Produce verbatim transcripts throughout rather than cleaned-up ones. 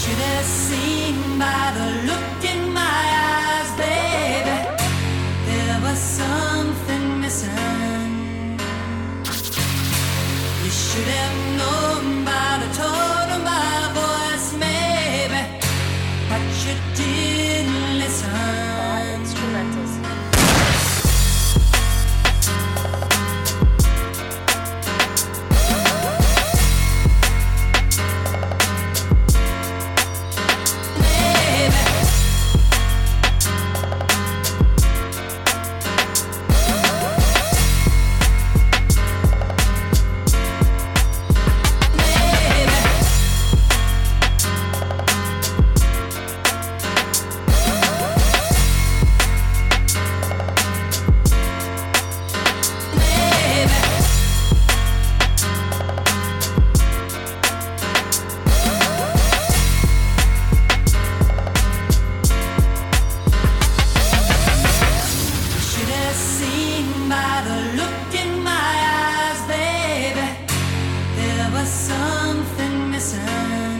should have seen by the look in my eyes, baby, there was something missing. You should have known by the tone of my voice, maybe, but you didn't listen. Instrumentals. Something missing.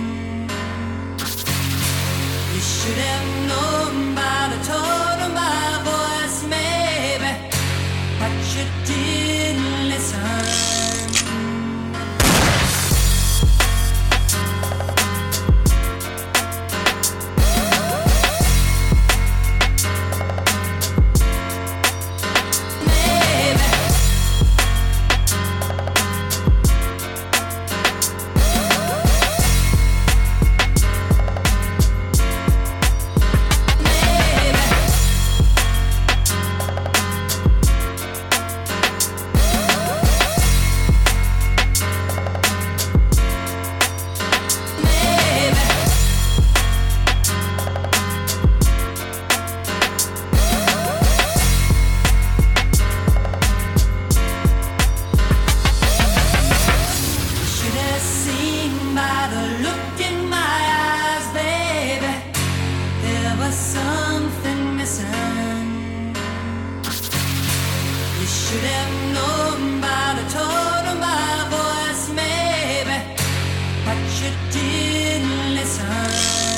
You should have known by the tone of my voice, maybe, but you didn't listen. Something missing. You should have known by the tone of my voice, maybe, but you didn't listen.